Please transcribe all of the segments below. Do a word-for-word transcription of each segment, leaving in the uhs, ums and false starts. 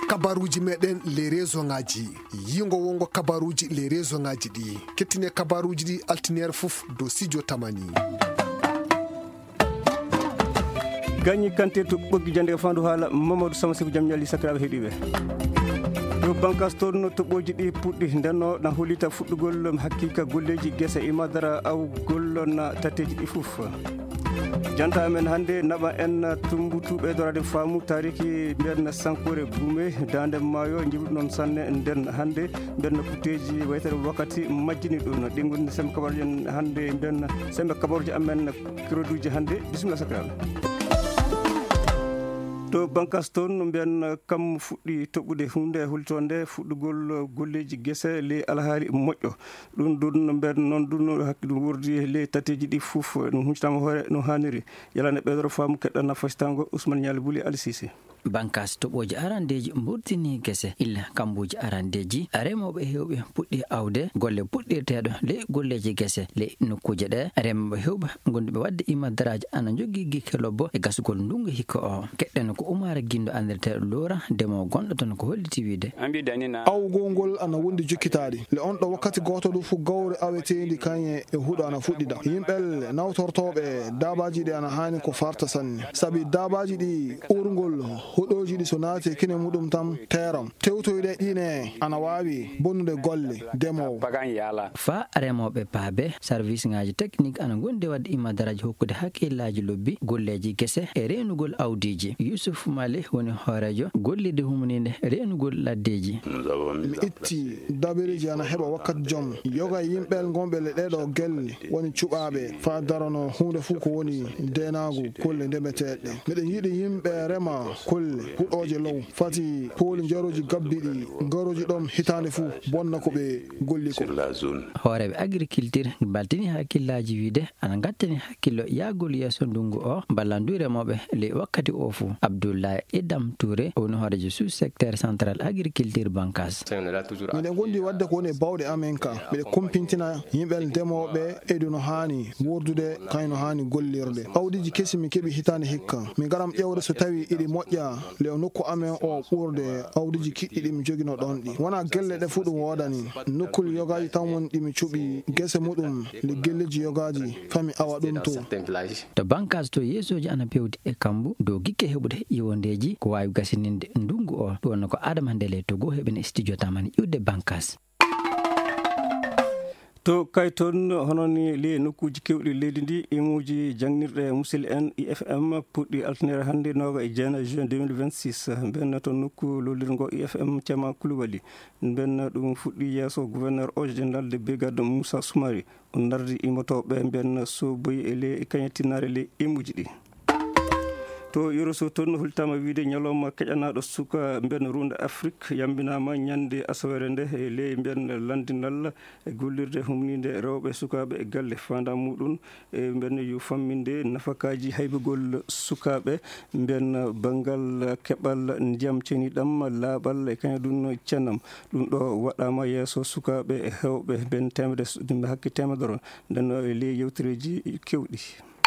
kabaruji meɗen les réseau ngaji yingo wongo kabaruji les réseau ngaji ɗi kettine kabaruji ɗi altiniére fof do studio tamani gagni kanté to ɓoggi jande fandu haala Mamadou Samasikou jam ñalli sakiraɓe heeɗiɓe to bankas toon toɓoji ɗi puɗɗi ndenno na holita fuɗɗugol hakkika golleji guesa imadara awgol na tateji ɗi fof janta amen hannde naɓa en tumbutu ɓeydorade faamu tariki mbiyen sankore gume dande maayo jiɓuɗu noon sanne nden hannde mbiyen kutteji waytere wakkati majjini ɗum ɗingude sembe kabaruji en hannde mbiyen sembe kabaruji amen kiroduji hannde bisimilla sakiraɓe to bankas toon mbiyen kam fuɗɗi toɓɓude hunde hultonde fuɗɗugol golleji guese le alhaali moƴƴo ɗum ɗum mbiyen noon ɗum hakkiɗe wordi le tateji ɗi fof ɗum huccitama hoore no hanniri yalane ɓeydoro faamu keɗɗanna fasitango Ousmane Nialy Bouli Ali Cissé bankas toɓoji arandeji ɓurtini guese illa kambuji arandeji remoɓe hewɓe puɗɗi awde golle puɗɗirteɗo le golleji guese le nokkuje ɗe remoɓe hewɓe gonduɓe wadde imadaraji ana jogui gikke lobbo e gasugol ndungu hikka o keɗɗen ko Oumar Guindo andirteɗo Lora ndemo gonɗo toon ko holliti wiide awgol ngol ana wondi jokkitade le on ɗo wakkati goto ɗo fu gawre awetedi kañe e huuɗo ana fuɗɗida yimɓel nawtortoɓe dabaji ɗi ana hani ko farta sanne saabi dabaji ɗi ɓurgol huɗoji ɗi so naati kine muɗum tam teram tewtoyɗe ɗine ana wawi bonnude golle demowo fa remoɓe paabe service ngaji technique ana gonde wadde imadaraji hokkude hakkillaji lobbi golleji guese e renugol awdiji Youssouf Mali woni hoorejo gollide humnide renugol laddeji mi itti dabiriji ana heɓa wakkati joom yoga yimɓel gonɓe le ɗeɗo gelle woni cuɓaɓe fa darano hunde fuu ko woni ndenagu kulle ndemeteɗe miɗen yiiɗi yimɓe rema kulle huɗoje low fati pooli jaroji gabbiɗi garoji ɗom hitande fuu bonna ko ɓe golli ko hooreɓe agriculture baltini hakkillaji wiide ana gattani hakkillo yaagol yesso ndungu o ballandu remoɓe le wakkati o fuu Abdoulaye Idam Touré woni hoorejo sous secteur central agriculture bankas miɗen gondi wadde ko woni bawɗe amen ka miɗe kompintina yimɓel ndemoɓe edu no hani wordude kayno hani gollirde awdiji kesi mi keeɓi hitande hikka mi garam ƴewde so tawi iɗi moƴƴa le nokku amen o ɓurde awdiji kiɗɗi ɗi mi jogino ɗon ɗi wona gelle ɗe fuu ɗum wodani nokkul yogaji tan woni ɗi mi cuɓi guese muɗum le gelleji yogaji fami awa ɗum to to bankas to yeesoji ana pewdi e kambu dow gikke heɓude iwondeji ko wawi gasininde ndungu o ɗum ko Adama Ndele to go heɓen studio tamani iwde bankas to kay toon hononi li nokkuji kewɗi leydi ndi imuji jangnirɗe musidɗo en I F M puɗɗi altinere hannde noga e jeenayi juin deux mille vingt-six mbenna toon nokku lolirgo I F M Thiama Coulibaly mbenna ɗum fuɗɗi yesso gouverneur o général de brigade Moussa Soumari on dardi imotoɓe mbenna soboyi e le kañatinare le imuji ɗi to yoroso toon hultama wiide ñalawma keƴanaɗo suka mbiyen runda Afrique yambinama ñande asawere nde e ley mbiyen landinal e gollirde humnide rewɓe sukaɓe e galle fanda muɗum e mbiyen yo famminde nafakaji haybugol sukaɓe mbiyen banggal keɓal ndiyam ceniɗam laaɓal e kañum ɗum cennam ɗum ɗo waɗama yesso sukaɓe e hewɓe mbiyen temedde hakke temedoro nden e ley yewtereji kewɗi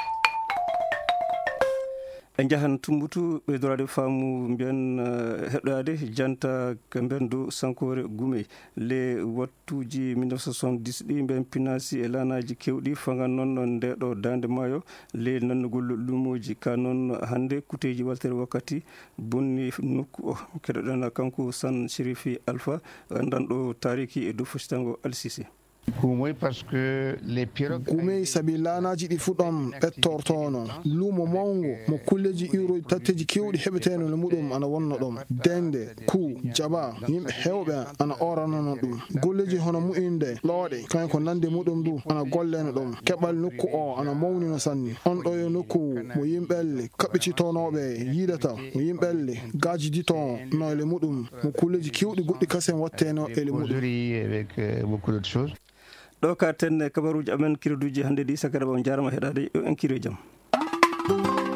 e jahan tumbutu ɓeydorade faamu mbiyen heɗoyade janta ko mbiyen dow sankore gume le wattuji mille neuf cent soixante-dix ɗi mbiyen pinasi e lanaji kewɗi fagan noon ndeɗo dande maayo le nannugol lumoji ka noon hannde kuteji waltere wakkati bonni nokku o keɗoɗen kanko San Chérifi Alpha gandanɗo tariki e dow fositango Alsisi Gumey parce que les pirogues Gumey sabi lanaji ɗi fuɗɗon ɓettortono lumo mawngo mo kulleji iwroji tatteji kewɗi heɓeteno le muɗum ana wonno ɗon dende ku jaba yimɓe hewɓe ana oranano ɗum golleji hono mu'inde looɗe kañ ko nande muɗum du ana golleno ɗon keɓal nokku o ana mawnino sanni on ɗo yo nokku mo yimɓelle kaɓɓititonoɓe yiidata mo yimɓelle gajidito no le muɗum mo kulleji kewɗi goɗɗi kasen watteno e le muɗum avec beaucoup d'autres choses. ɗo ka ten kabaruji amen kiroduji hannde ɗi sakara on jarama heɗade yo en kire jaam.